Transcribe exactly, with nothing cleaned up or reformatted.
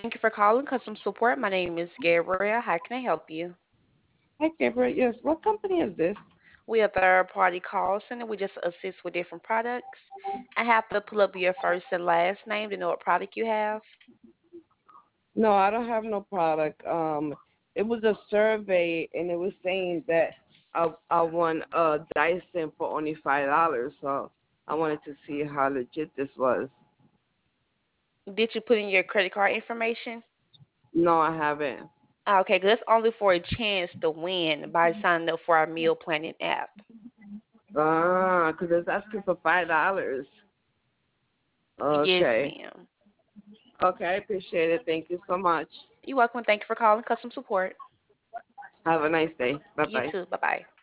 Thank you for calling customer support. My name is Gabriel. How can I help you? Hi, Gabriel. Yes, what company is this? We are a third party call center. We just assist with different products. I have to pull up your first and last name to know what product you have. No, I don't have no product. Um, it was a survey, and it was saying that I I won a Dyson for only five dollars. So I wanted to see how legit this was. Did you put in your credit card information? No, I haven't. Okay, 'cause that's only for a chance to win by signing up for our meal planning app. Ah, because it's asking for five dollars. Yes, Okay. ma'am. Okay, I appreciate it. Thank you so much. You're welcome. Thank you for calling customer support. Have a nice day. Bye You bye. too. Bye bye.